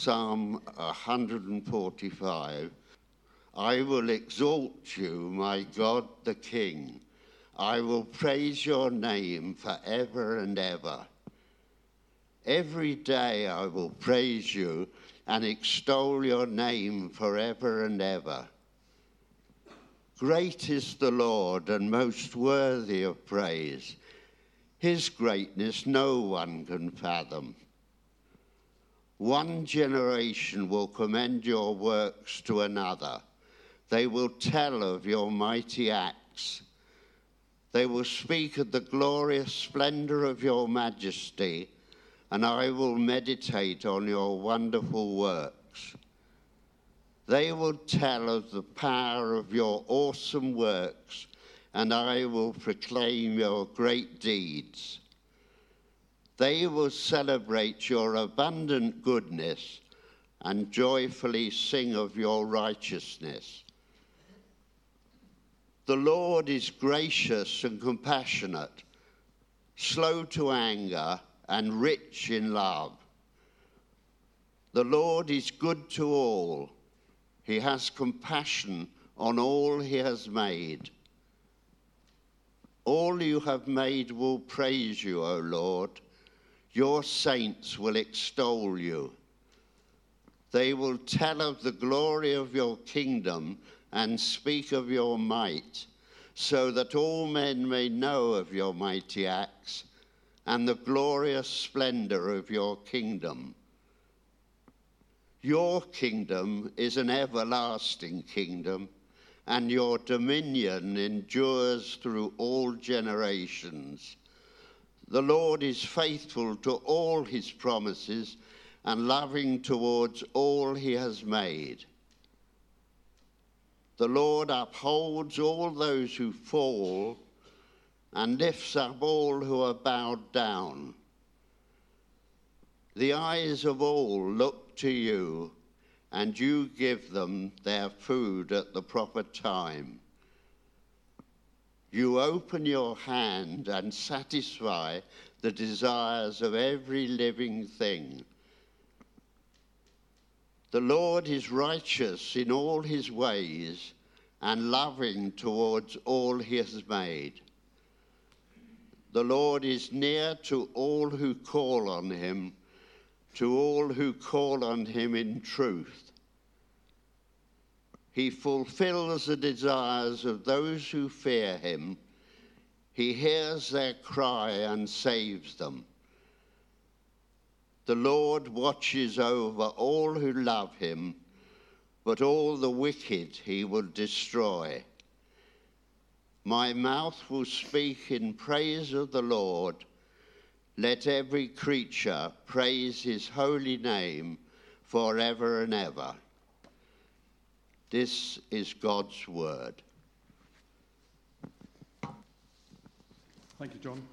Psalm 145. I will exalt you, my God the King. I will praise your name forever and ever. Every day I will praise you and extol your name forever and ever. Great is the Lord and most worthy of praise. His greatness no one can fathom. One generation will commend your works to another. They will tell of your mighty acts. They will speak of the glorious splendor of your majesty, and I will meditate on your wonderful works. They will tell of the power of your awesome works, and I will proclaim your great deeds. They will celebrate your abundant goodness and joyfully sing of your righteousness. The Lord is gracious and compassionate, slow to anger, and rich in love. The Lord is good to all. He has compassion on all he has made. All you have made will praise you, O Lord. Your saints will extol you. They will tell of the glory of your kingdom and speak of your might, so that all men may know of your mighty acts and the glorious splendor of your kingdom. Your kingdom is an everlasting kingdom, and your dominion endures through all generations. The Lord is faithful to all his promises and loving towards all he has made. The Lord upholds all those who fall and lifts up all who are bowed down. The eyes of all look to you, and you give them their food at the proper time. You open your hand and satisfy the desires of every living thing. The Lord is righteous in all his ways and loving towards all he has made. The Lord is near to all who call on him, to all who call on him in truth. He fulfills the desires of those who fear him. He hears their cry and saves them. The Lord watches over all who love him, but all the wicked he will destroy. My mouth will speak in praise of the Lord. Let every creature praise his holy name forever and ever. This is God's word. Thank you, John.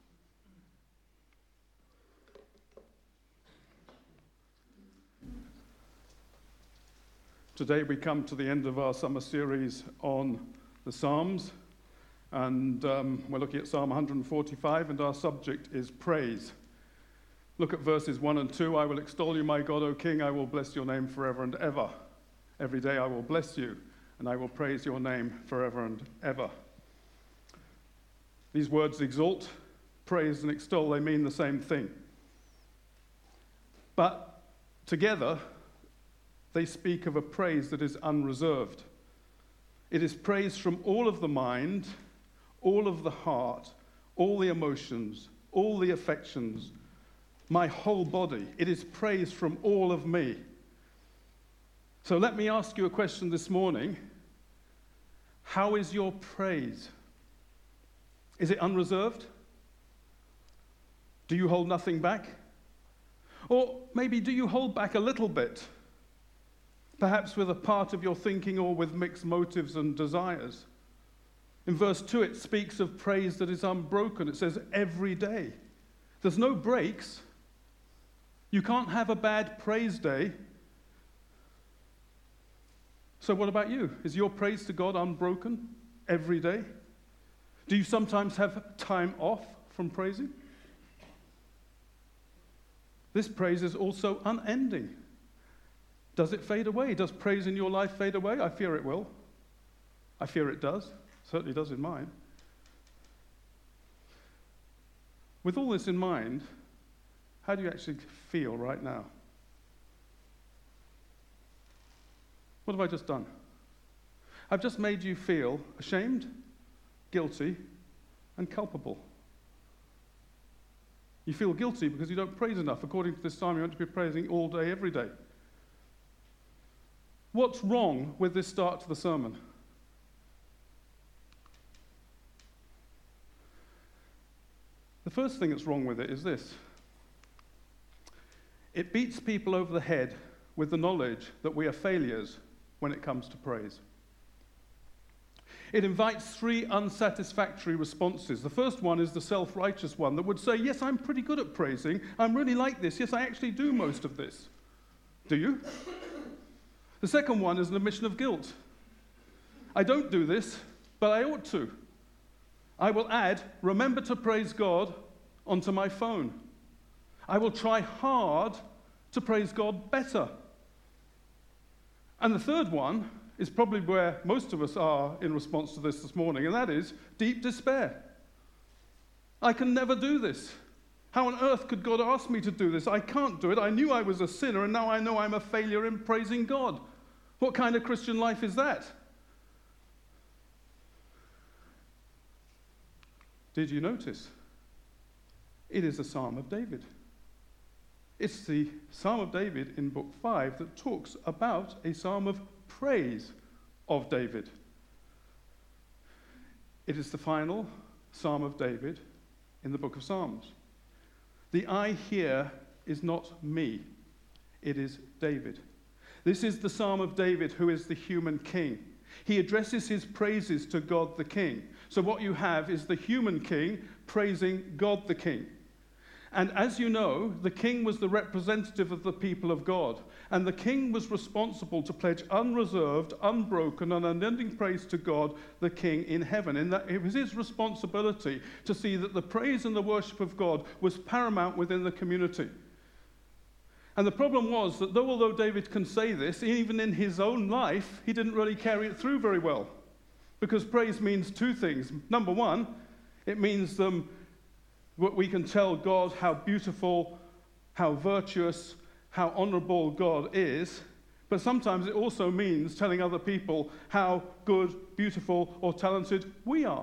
Today we come to the end of our summer series on the Psalms, and we're looking at Psalm 145, and our subject is praise. Look at verses 1 and 2. I will extol you, my God, O King. I will bless your name forever and ever. Every day I will bless you, and I will praise your name forever and ever. These words, exalt, praise, and extol, they mean the same thing. But together, they speak of a praise that is unreserved. It is praise from all of the mind, all of the heart, all the emotions, all the affections, my whole body. It is praise from all of me. So let me ask you a question this morning. How is your praise? Is it unreserved? Do you hold nothing back? Or maybe do you hold back a little bit? Perhaps with a part of your thinking or with mixed motives and desires. In verse 2, it speaks of praise that is unbroken. It says every day. There's no breaks. You can't have a bad praise day. So what about you? Is your praise to God unbroken every day? Do you sometimes have time off from praising? This praise is also unending. Does it fade away? Does praise in your life fade away? I fear it will. I fear it does. Certainly does in mine. With all this in mind, how do you actually feel right now? What have I just done? I've just made you feel ashamed, guilty, and culpable. You feel guilty because you don't praise enough. According to this psalm, you're meant to be praising all day, every day. What's wrong with this start to the sermon? The first thing that's wrong with it is this. It beats people over the head with the knowledge that we are failures when it comes to praise. It invites three unsatisfactory responses. The first one is the self-righteous one that would say, yes, I'm pretty good at praising. I'm really like this. Yes, I actually do most of this. Do you? The second one is an admission of guilt. I don't do this, but I ought to. I will add, remember to praise God, onto my phone. I will try hard to praise God better. And the third one is probably where most of us are in response to this morning, and that is deep despair. I can never do this. How on earth could God ask me to do this? I can't do it. I knew I was a sinner, and now I know I'm a failure in praising God. What kind of Christian life is that? Did you notice? It is a Psalm of David. It's the Psalm of David in Book 5 that talks about a psalm of praise of David. It is the final Psalm of David in the Book of Psalms. The I here is not me, it is David. This is the Psalm of David, who is the human king. He addresses his praises to God the King. So what you have is the human king praising God the King. And as you know, the king was the representative of the people of God. And the king was responsible to pledge unreserved, unbroken, and unending praise to God, the King in heaven. And that it was his responsibility to see that the praise and the worship of God was paramount within the community. And the problem was that although David can say this, even in his own life, he didn't really carry it through very well. Because praise means two things. Number one, it means we can tell God how beautiful, how virtuous, how honorable God is. But sometimes it also means telling other people how good, beautiful, or talented we are.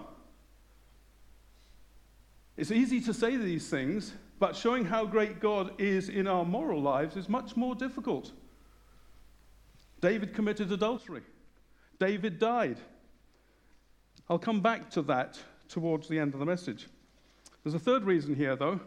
It's easy to say these things, but showing how great God is in our moral lives is much more difficult. David committed adultery. David died. I'll come back to that towards the end of the message. There's a third reason here, though.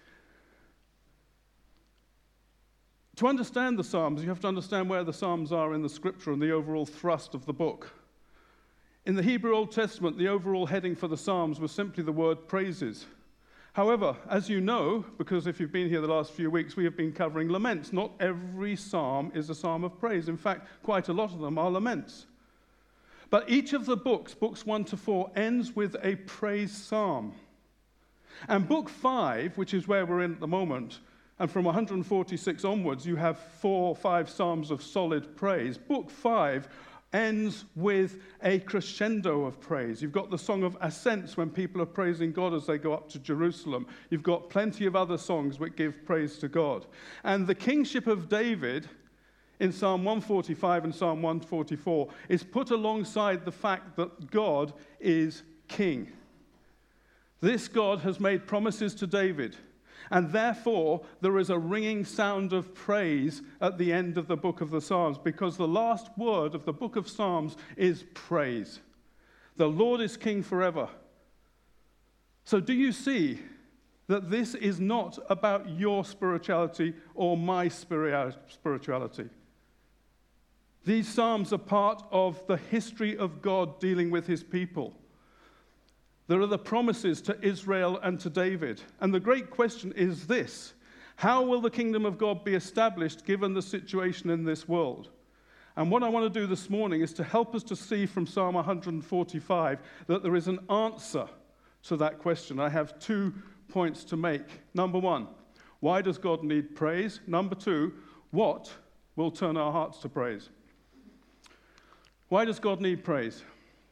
To understand the Psalms, you have to understand where the Psalms are in the Scripture and the overall thrust of the book. In the Hebrew Old Testament, the overall heading for the Psalms was simply the word praises. However, as you know, because if you've been here the last few weeks, we have been covering laments. Not every psalm is a psalm of praise. In fact, quite a lot of them are laments. But each of the books 1 to 4, ends with a praise psalm. And book 5, which is where we're in at the moment, and from 146 onwards, you have 4 or 5 psalms of solid praise. Book 5 ends with a crescendo of praise. You've got the Song of Ascents when people are praising God as they go up to Jerusalem. You've got plenty of other songs which give praise to God. And the kingship of David in Psalm 145 and Psalm 144 is put alongside the fact that God is king. This God has made promises to David, and therefore there is a ringing sound of praise at the end of the book of the Psalms, because the last word of the book of Psalms is praise. The Lord is king forever. So do you see that this is not about your spirituality or my spirituality? These Psalms are part of the history of God dealing with his people. There are the promises to Israel and to David. And the great question is this: how will the kingdom of God be established given the situation in this world? And what I want to do this morning is to help us to see from Psalm 145 that there is an answer to that question. I have 2 points to make. Number 1, why does God need praise? Number 2, what will turn our hearts to praise. Why does God need praise?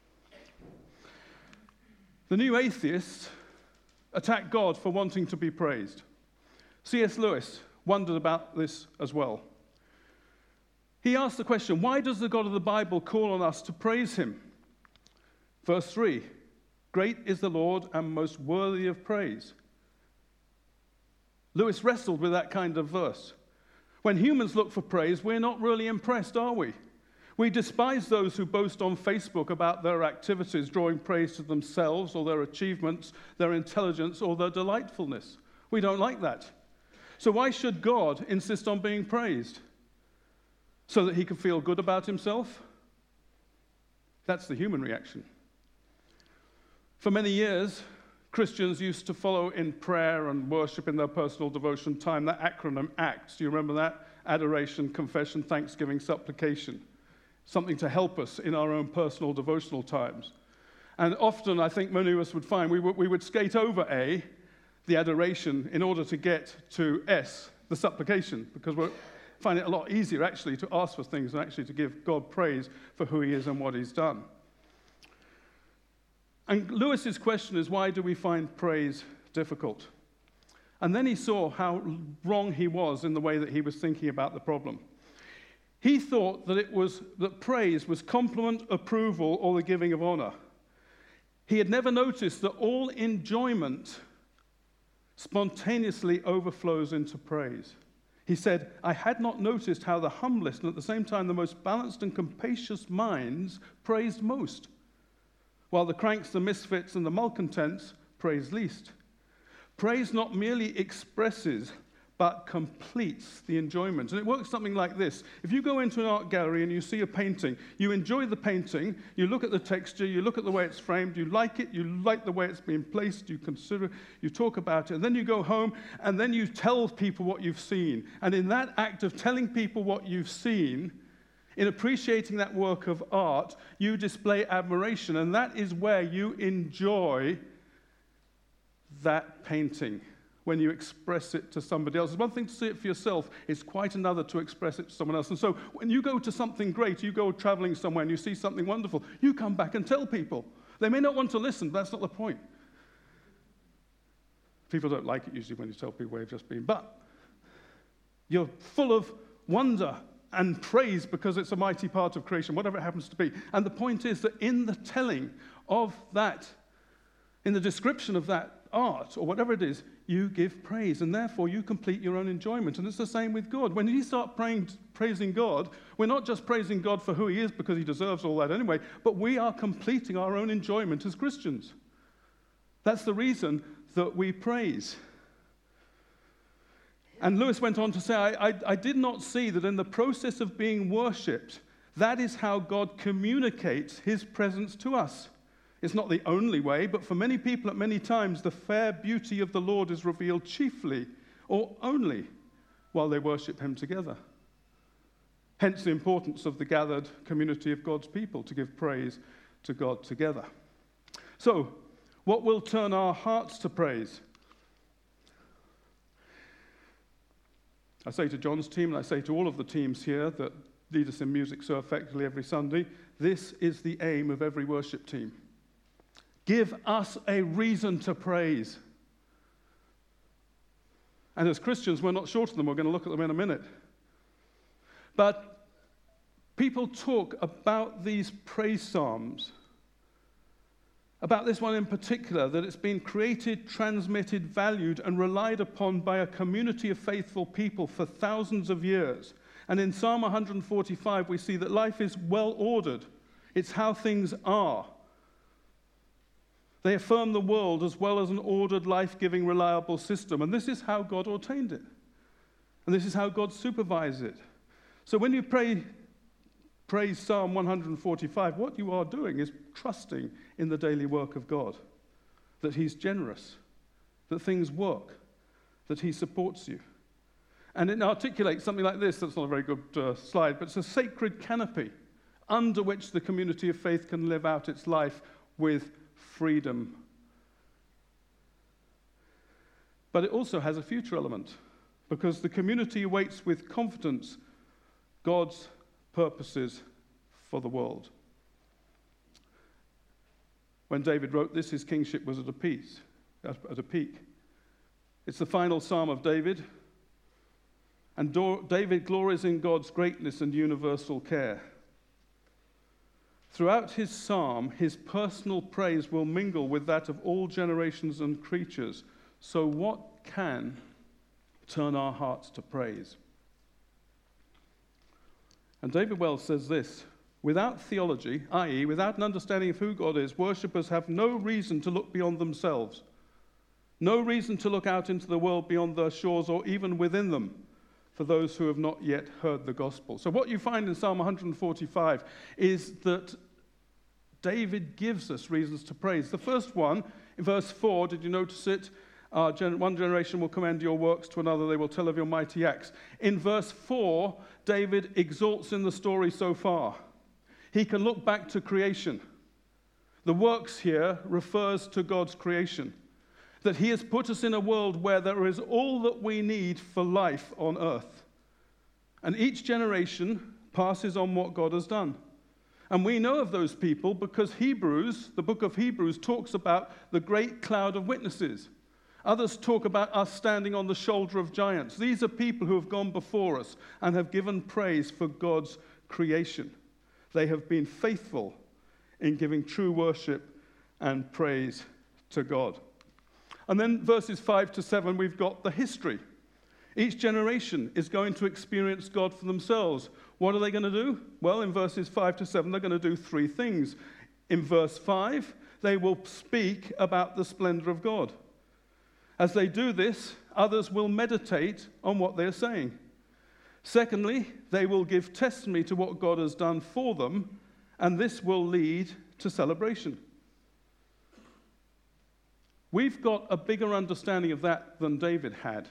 The new atheists attack God for wanting to be praised. C.S. Lewis wondered about this as well. He asked the question, why does the God of the Bible call on us to praise him? Verse 3, great is the Lord and most worthy of praise. Lewis wrestled with that kind of verse. When humans look for praise, we're not really impressed, are we? We despise those who boast on Facebook about their activities, drawing praise to themselves or their achievements, their intelligence, or their delightfulness. We don't like that. So why should God insist on being praised? So that he can feel good about himself? That's the human reaction. For many years, Christians used to follow in prayer and worship in their personal devotion time that acronym ACTS. Do you remember that? Adoration, confession, thanksgiving, supplication. Something to help us in our own personal devotional times. And often, I think many of us would find we would skate over A, the adoration, in order to get to S, the supplication, because we find it a lot easier, actually, to ask for things and actually to give God praise for who he is and what he's done. And Lewis's question is, why do we find praise difficult? And then he saw how wrong he was in the way that he was thinking about the problem. He thought that praise was compliment, approval, or the giving of honor. He had never noticed that all enjoyment spontaneously overflows into praise. He said, I had not noticed how the humblest and at the same time the most balanced and capacious minds praised most, while the cranks, the misfits, and the malcontents praise least. Praise not merely expresses, but completes the enjoyment. And it works something like this. If you go into an art gallery and you see a painting, you enjoy the painting, you look at the texture, you look at the way it's framed, you like the way it's been placed, you consider, you talk about it, and then you go home and then you tell people what you've seen. And in that act of telling people what you've seen, in appreciating that work of art, you display admiration, and that is where you enjoy that painting. When you express it to somebody else. It's one thing to see it for yourself, it's quite another to express it to someone else. And so when you go to something great, you go traveling somewhere and you see something wonderful, you come back and tell people. They may not want to listen, but that's not the point. People don't like it usually when you tell people where you've just been. But you're full of wonder and praise because it's a mighty part of creation, whatever it happens to be. And the point is that in the telling of that, in the description of that art or whatever it is, you give praise, and therefore you complete your own enjoyment. And it's the same with God. When you start praising God, we're not just praising God for who he is because he deserves all that anyway, but we are completing our own enjoyment as Christians. That's the reason that we praise. And Lewis went on to say, I did not see that in the process of being worshipped, that is how God communicates his presence to us. It's not the only way, but for many people at many times, the fair beauty of the Lord is revealed chiefly or only while they worship him together. Hence the importance of the gathered community of God's people to give praise to God together. So, what will turn our hearts to praise? I say to John's team, and I say to all of the teams here that lead us in music so effectively every Sunday, this is the aim of every worship team. Give us a reason to praise. And as Christians, we're not short of them. We're going to look at them in a minute. But people talk about these praise psalms, about this one in particular, that it's been created, transmitted, valued, and relied upon by a community of faithful people for thousands of years. And in Psalm 145, we see that life is well ordered. It's how things are. They affirm the world as well as an ordered, life-giving, reliable system. And this is how God ordained it. And this is how God supervises it. So when you praise Psalm 145, what you are doing is trusting in the daily work of God, that he's generous, that things work, that he supports you. And it articulates something like this. That's not a very good slide, but it's a sacred canopy under which the community of faith can live out its life with freedom. But it also has a future element, because the community awaits with confidence God's purposes for the world. When David wrote this, his kingship was at a peak. It's the final psalm of David, and David glories in God's greatness and universal care. Throughout his psalm, his personal praise will mingle with that of all generations and creatures. So what can turn our hearts to praise? And David Wells says this: without theology, i.e., without an understanding of who God is, worshippers have no reason to look beyond themselves, no reason to look out into the world beyond their shores or even within them, for those who have not yet heard the gospel. So what you find in Psalm 145 is that David gives us reasons to praise. The first one, in verse 4, did you notice it? One generation will commend your works to another, they will tell of your mighty acts. In verse 4, David exalts in the story so far. He can look back to creation. The works here refers to God's creation, that he has put us in a world where there is all that we need for life on earth. And each generation passes on what God has done. And we know of those people because Hebrews, the book of Hebrews, talks about the great cloud of witnesses. Others talk about us standing on the shoulder of giants. These are people who have gone before us and have given praise for God's creation. They have been faithful in giving true worship and praise to God. And then verses 5 to 7, we've got the history. Each generation is going to experience God for themselves. What are they going to do? Well, in verses 5 to 7, they're going to do three things. In verse 5, they will speak about the splendor of God. As they do this, others will meditate on what they're saying. Secondly, they will give testimony to what God has done for them, and this will lead to celebration. We've got a bigger understanding of that than David had.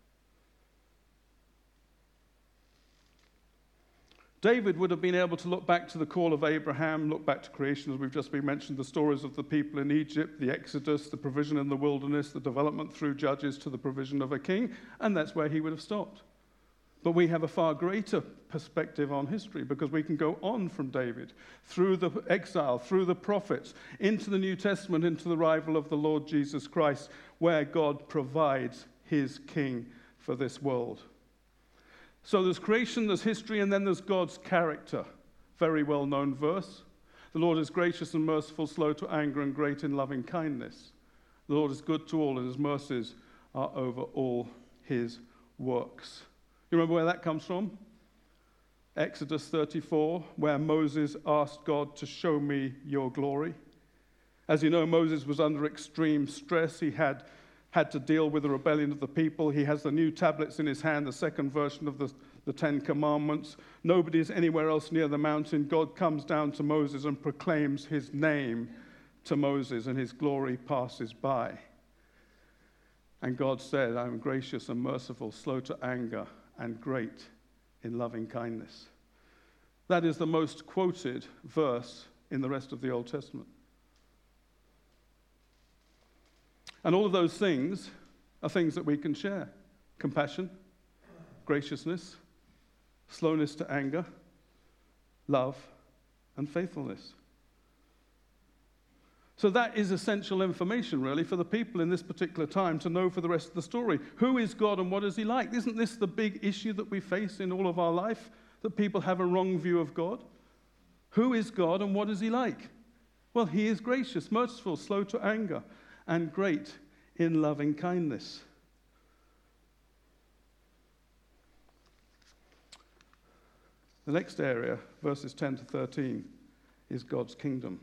David would have been able to look back to the call of Abraham, look back to creation, as we've just been mentioned, the stories of the people in Egypt, the Exodus, the provision in the wilderness, the development through Judges to the provision of a king, and that's where he would have stopped. But we have a far greater perspective on history because we can go on from David, through the exile, through the prophets, into the New Testament, into the arrival of the Lord Jesus Christ, where God provides his king for this world. So there's creation, there's history, and then there's God's character. Very well-known verse. The Lord is gracious and merciful, slow to anger, and great in loving kindness. The Lord is good to all, and his mercies are over all his works. You remember where that comes from? Exodus 34, where Moses asked God to show me your glory. As you know, Moses was under extreme stress. He had to deal with the rebellion of the people. He has the new tablets in his hand, the second version of the Ten Commandments. Nobody is anywhere else near the mountain. God comes down to Moses and proclaims his name to Moses, and his glory passes by. And God said, I am gracious and merciful, slow to anger, and great in loving kindness. That is the most quoted verse in the rest of the Old Testament. And all of those things are things that we can share. Compassion, graciousness, slowness to anger, love, and faithfulness. So that is essential information, really, for the people in this particular time to know for the rest of the story. Who is God and what is he like? Isn't this the big issue that we face in all of our life, that people have a wrong view of God? Who is God and what is he like? Well, he is gracious, merciful, slow to anger, and great in loving kindness. The next area, verses 10 to 13, is God's kingdom.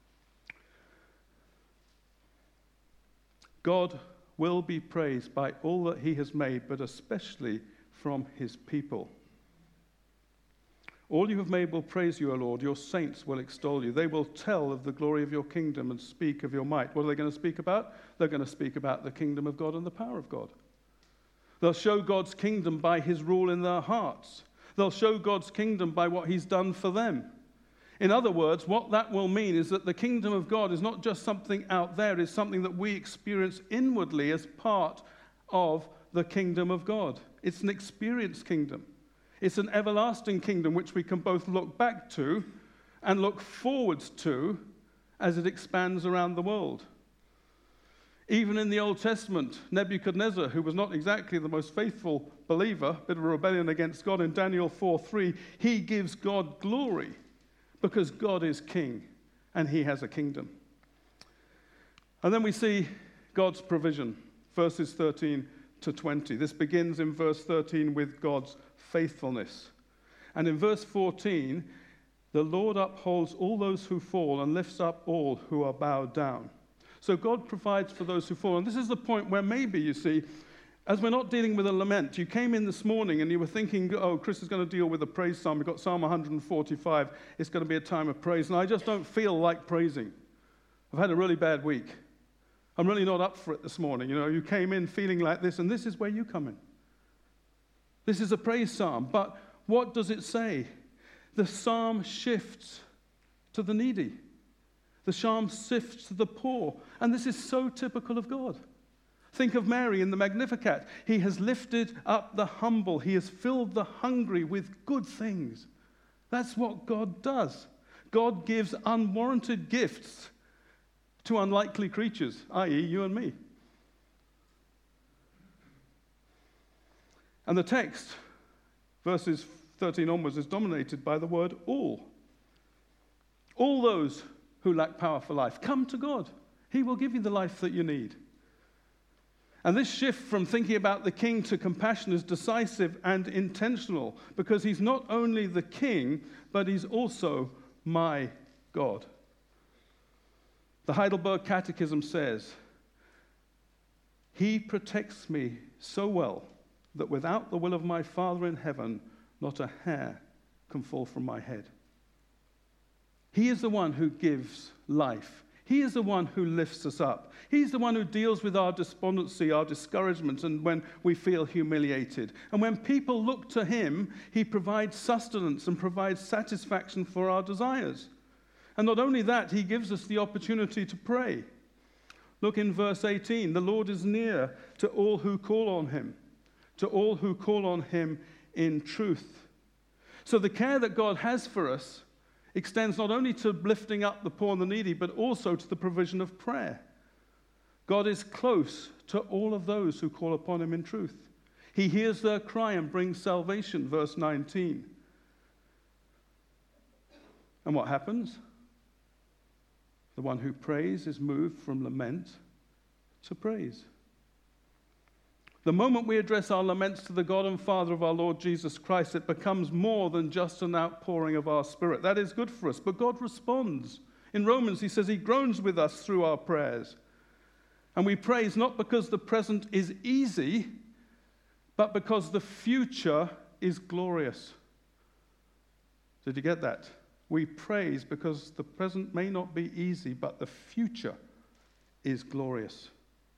God will be praised by all that he has made, but especially from his people. All you have made will praise you, O Lord. Your saints will extol you. They will tell of the glory of your kingdom and speak of your might. What are they going to speak about? They're going to speak about the kingdom of God and the power of God. They'll show God's kingdom by his rule in their hearts. They'll show God's kingdom by what he's done for them. In other words, what that will mean is that the kingdom of God is not just something out there, it's something that we experience inwardly as part of the kingdom of God. It's an experienced kingdom. It's an everlasting kingdom which we can both look back to and look forwards to as it expands around the world. Even in the Old Testament, Nebuchadnezzar, who was not exactly the most faithful believer, a bit of a rebellion against God, in Daniel 4:3, he gives God glory because God is king and he has a kingdom. And then we see God's provision, verses 13 to 20. This begins in verse 13 with God's faithfulness. And in verse 14, the Lord upholds all those who fall and lifts up all who are bowed down. So God provides for those who fall. And this is the point where maybe, you see, as we're not dealing with a lament, you came in this morning and you were thinking, oh, Chris is going to deal with a praise psalm. We've got Psalm 145. It's going to be a time of praise. And I just don't feel like praising. I've had a really bad week. I'm really not up for it this morning. You know, you came in feeling like this, and this is where you come in. This is a praise psalm. But what does it say? The psalm shifts to the needy. The psalm shifts to the poor. And this is so typical of God. Think of Mary in the Magnificat. He has lifted up the humble. He has filled the hungry with good things. That's what God does. God gives unwarranted gifts to unlikely creatures, i.e. you and me. And the text, verses 13 onwards, is dominated by the word all. All those who lack power for life, come to God. He will give you the life that you need. And this shift from thinking about the king to compassion is decisive and intentional, because he's not only the king, but he's also my God. The Heidelberg Catechism says, he protects me so well that without the will of my Father in heaven, not a hair can fall from my head. He is the one who gives life. He is the one who lifts us up. He's the one who deals with our despondency, our discouragement, and when we feel humiliated. And when people look to him, he provides sustenance and provides satisfaction for our desires. And not only that, he gives us the opportunity to pray. Look in verse 18. The Lord is near to all who call on him, to all who call on him in truth. So the care that God has for us extends not only to lifting up the poor and the needy, but also to the provision of prayer. God is close to all of those who call upon him in truth. He hears their cry and brings salvation, verse 19. And what happens? The one who prays is moved from lament to praise. The moment we address our laments to the God and Father of our Lord Jesus Christ, it becomes more than just an outpouring of our spirit. That is good for us, but God responds. In Romans, he says he groans with us through our prayers. And we praise not because the present is easy, but because the future is glorious. Did you get that? We praise because the present may not be easy, but the future is glorious.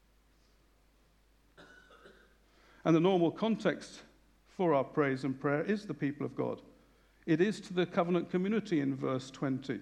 And the normal context for our praise and prayer is the people of God. It is to the covenant community in verse 20.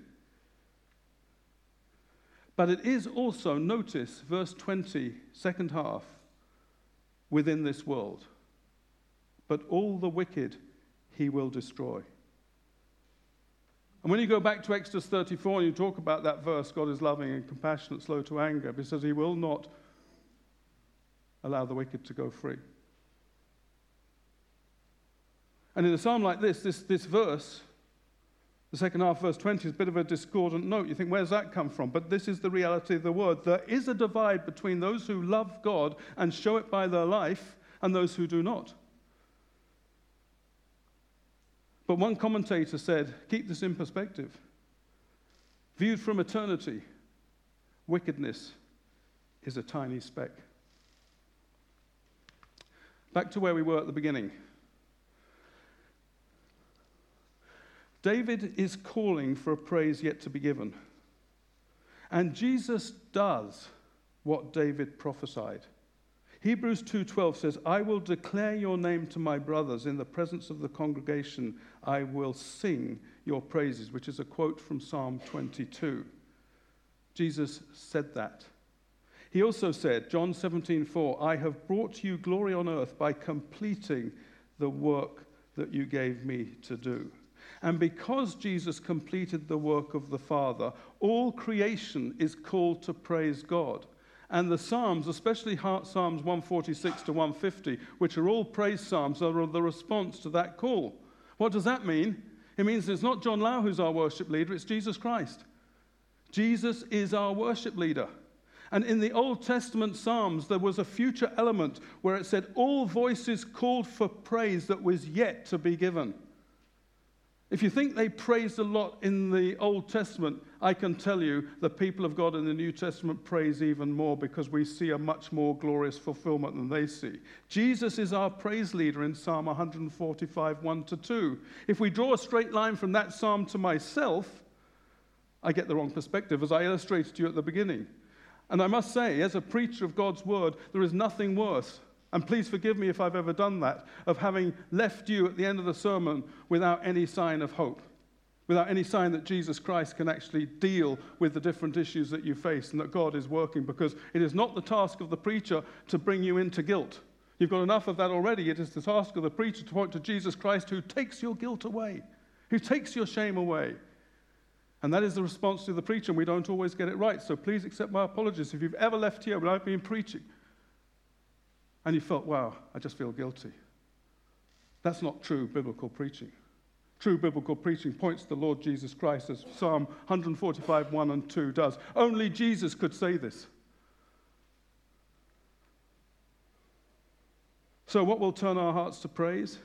But it is also, notice, verse 20, second half, within this world. But all the wicked he will destroy. And when you go back to Exodus 34 and you talk about that verse, God is loving and compassionate, slow to anger, it says he will not allow the wicked to go free. And in a psalm like this verse, the second half, verse 20, is a bit of a discordant note. You think, where's that come from? But this is the reality of the word. There is a divide between those who love God and show it by their life and those who do not. But one commentator said, keep this in perspective. Viewed from eternity, wickedness is a tiny speck. Back to where we were at the beginning. David is calling for a praise yet to be given. And Jesus does what David prophesied. Hebrews 2:12 says, I will declare your name to my brothers. In the presence of the congregation, I will sing your praises, which is a quote from Psalm 22. Jesus said that. He also said, John 17:4, I have brought you glory on earth by completing the work that you gave me to do. And because Jesus completed the work of the Father, all creation is called to praise God. And the Psalms, especially Psalms 146 to 150, which are all praise psalms, are the response to that call. What does that mean? It means it's not John Lau who's our worship leader, it's Jesus Christ. Jesus is our worship leader. And in the Old Testament Psalms, there was a future element where it said, all voices called for praise that was yet to be given. If you think they praised a lot in the Old Testament, I can tell you the people of God in the New Testament praise even more because we see a much more glorious fulfillment than they see. Jesus is our praise leader in Psalm 145, 1-2. If we draw a straight line from that psalm to myself, I get the wrong perspective, as I illustrated to you at the beginning. And I must say, as a preacher of God's word, there is nothing worse, and please forgive me if I've ever done that, of having left you at the end of the sermon without any sign of hope, without any sign that Jesus Christ can actually deal with the different issues that you face and that God is working, because it is not the task of the preacher to bring you into guilt. You've got enough of that already. It is the task of the preacher to point to Jesus Christ, who takes your guilt away, who takes your shame away. And that is the response to the preacher, and we don't always get it right. So please accept my apologies if you've ever left here when I've been preaching and you felt, wow, I just feel guilty. That's not true biblical preaching. True biblical preaching points to the Lord Jesus Christ, as Psalm 145, 1 and 2 does. Only Jesus could say this. So what will turn our hearts to praise?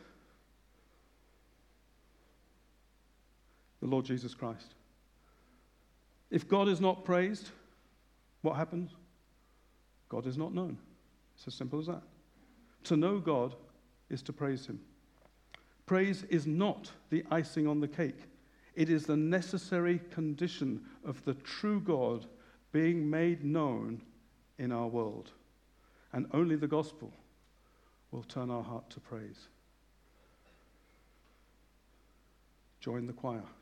The Lord Jesus Christ. If God is not praised, what happens? God is not known. It's as simple as that. To know God is to praise him. Praise is not the icing on the cake. It is the necessary condition of the true God being made known in our world. And only the gospel will turn our heart to praise. Join the choir.